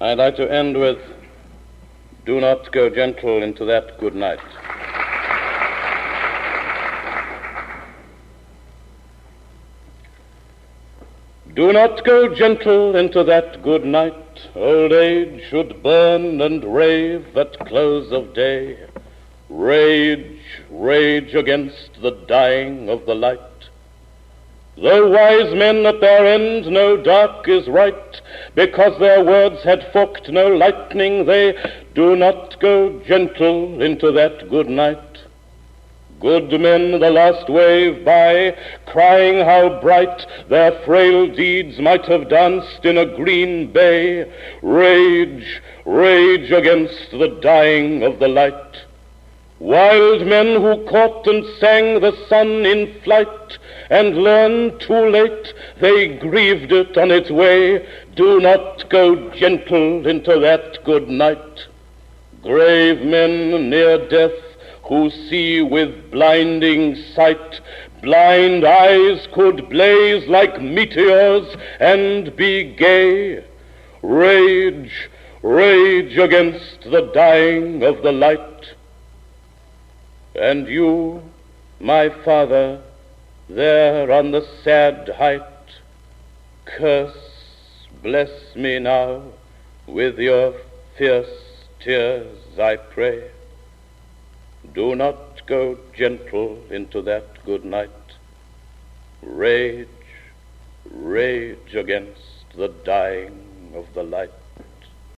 I'd like to end with, do not go gentle into that good night. Do not go gentle into that good night. Old age should burn and rave at close of day. Rage, rage against the dying of the light. Though wise men at their end know dark is right, because their words had forked no lightning, they do not go gentle into that good night. Good men the last wave by, crying how bright their frail deeds might have danced in a green bay. Rage, rage against the dying of the light. Wild men who caught and sang the sun in flight, and learned too late they grieved it on its way, do not go gentle into that good night. Grave men near death, who see with blinding sight, blind eyes could blaze like meteors and be gay. Rage, rage against the dying of the light. And you, my father, there on the sad height, curse, bless me now with your fierce tears, I pray. Do not go gentle into that good night. Rage, rage against the dying of the light.